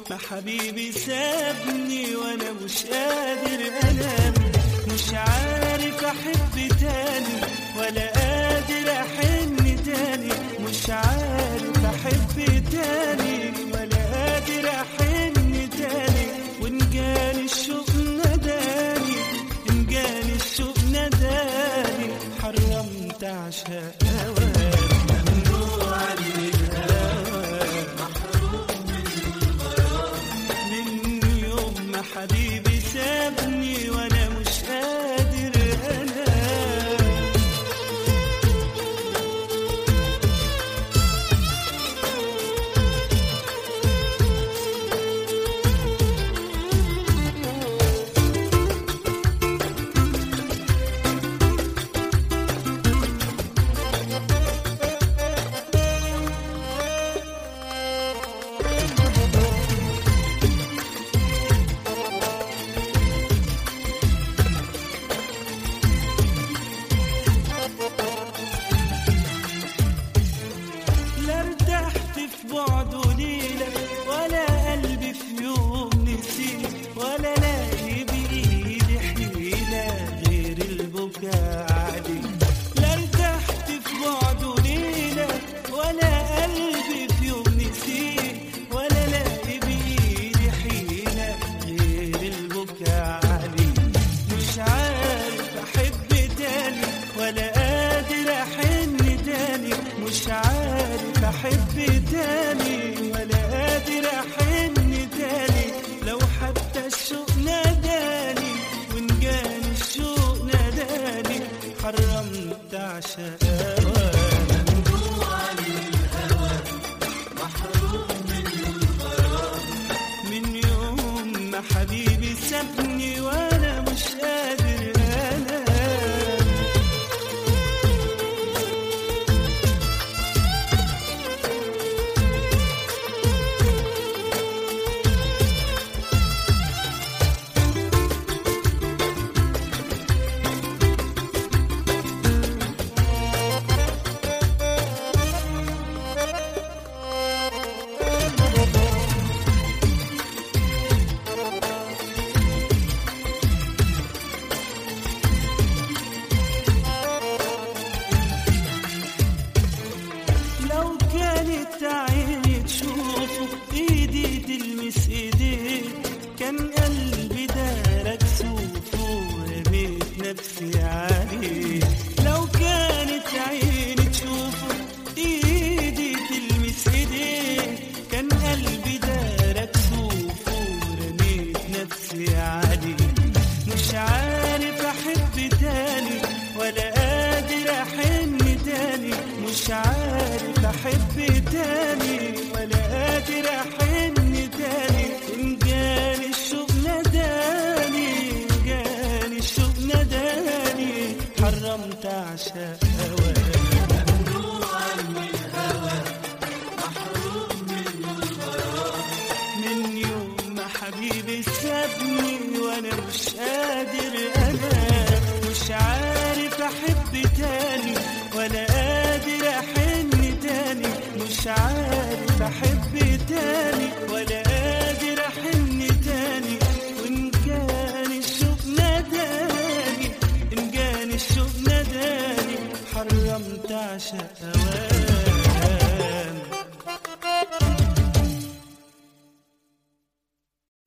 ما حبيبي سابني وانا مش قادر انام، مش عارف احب تاني ولا قادر احن تاني، مش عارف احب تاني ولا قادر احن تاني. وان جاني الشوق نداني، ان جاني الشوق نداني، حرمت عشاق هواك. ممنوع عني الهوى، محروم من الغرام، من يوم ما حبيبي سابني وانا مش قادر انام. لا ارتحت في بعده ليلة ولا قلبي في يوم نسيت، ولا لاقي بإيدي حيلة غير البكاء عليه. لا ارتحت في بعده ليلة ولا قلبي في يوم نسيت، ولا لاقي بإيدي حيلة غير البكاء عليه. مش عارف أحب تاني ولا قادر أحن تاني، مش عارف أحب تاني ولا قادر أحن تاني. لو حتى الشوق ناداني، وإن جاني الشوق ناداني، حرمت عشاق هواك. ممنوع عني الهوى، محروم من الغرام، من يوم ما حبيبي سابني وأنا مش قادر أنام. لو كانت عيني تشوفه، ايدي تلمس ايديه، كان قلبي دارك سوفه ورميت نفسي عليه. لو كانت عيني تشوفه، ايدي تلمس ايديه، كان قلبي دارك سوفه ورميت نفسي عليه. مش عارف احب تاني ولا قادر احن تاني، مش عارف احب تاني ولا قادر احن تاني. ان جاني الشوق نداني، ان جاني الشوق نداني، حرمت عشاق هواك. ممنوع عني الهوى، محروم من الغرام، من يوم ما حبيبي سابني وانا مش قادر انام. مش عارف احب تاني ولا قادر احن تاني، مش عارف احب تاني ولا قادر احن تاني. وان كان الشوق ناداني، ان كان الشوق ناداني، حرمت عشاق هواك.